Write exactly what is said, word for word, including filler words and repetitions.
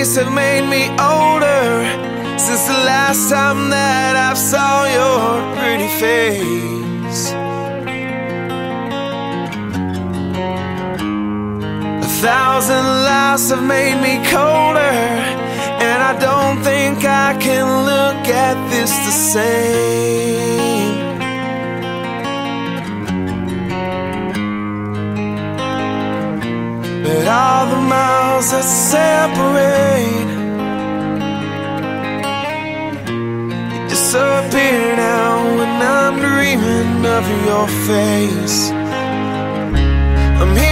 days have made me older since the last time that I saw your pretty face. A thousand lies have made me colder, and I don't think I can look at this the same. But all the miles that separate disappear now when I'm dreaming of your face. I'm here